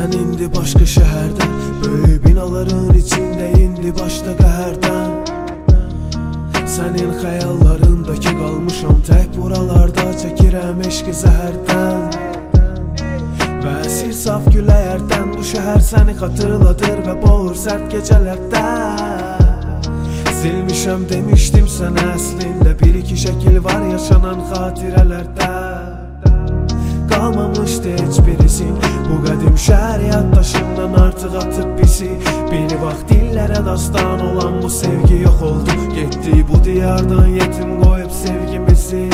Sen indi başka şehirden, böyük binaların içinde indi başta qəhərdən. Senin xəyallarındakı qalmışam tək buralarda, çəkirəm eşqi zəhərdən. Və əsir saf güləyərdən, bu şəhər səni xatırladır və boğur sərt gecələrdə. Silmişəm demişdim sənə əslində, bir iki şəkil var yaşanan xatirələrdə. Qalmamışdı heç birisi, bu qədim şəhər yaddaşımdan artıq atıb bizi. Bir vaxt dillərə dastan olan bu sevgi yox oldu, getdi bu diyardan yetim qoyub sevgimizi.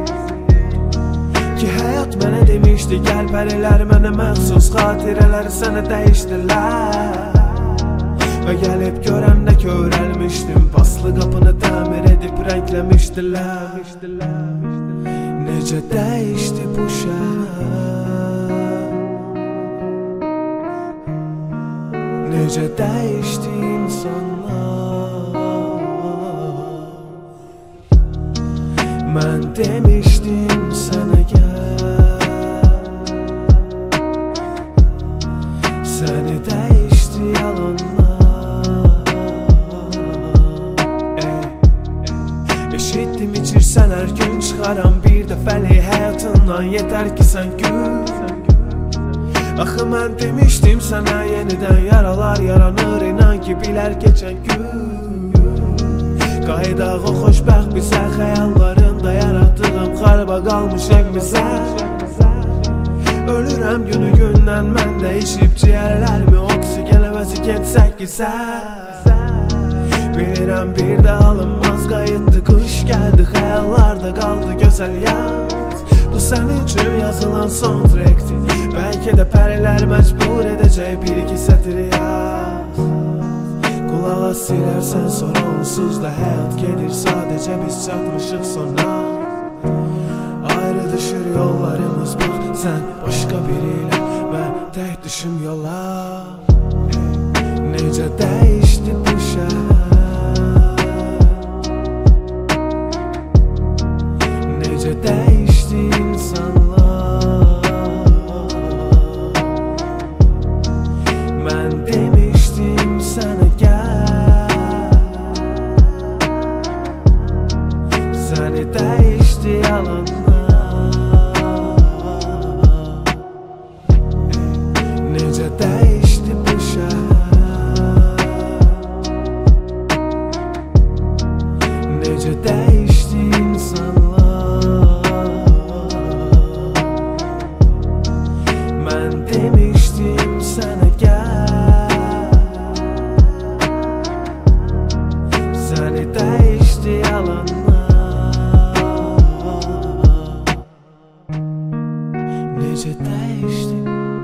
Ki həyat mənə demişdi, gəl pərilər mənə məxsus xatirələri sənə dəyişdilər. Və gəlib görəndə körəlmişdim, paslı qapını təmir edib rəngləmişdilər. Necə dəyişdi bu şəhər, necə dəyişdi insanlar. Mən demişdim sənə gəl, səni dəyişdi yalanlar. Eşitdim içirsən hər gün çıxaram bir dəfəli həyatından, yetər ki sən gül. Axı mən demişdim sənə yenidən yaralar yaranır, inan ki bilər keçən gün. Qayıdaq o xoşbəxt bizə, xəyallarında yaratdığım xaraba qalmış evimizə. Ölürəm günü gündən mən dəyişib ciyərlərimi oksigen əvəzi getsək gizə. Bilirəm bir də alınmaz qayıtdı, qış gəldi, xəyallarda qaldı gözəl yaz. Bu sənin üçün yazılan son trekdir, bəlkə də pərilər məcbur edəcək bir iki sətri yaz. Qulaq as silərsən sonra onsuz da həyat gedir, sadəcə biz çatmışıq sona. Ayrı düşür yollarımız, bax sən başqa biri ilə, mən tək düşüm yola. Necə dəyişdi bu şəhər, necə dəyişdi insanlar. Mən demişdim sənə gəl, səni dəyişdi yalanlar. Necə dəyişdi bu şəhər, necə dəyişdi insanlar. Mən demişdim sənə gəl, səni dəyişdi yalanlar. Necə dəyişdi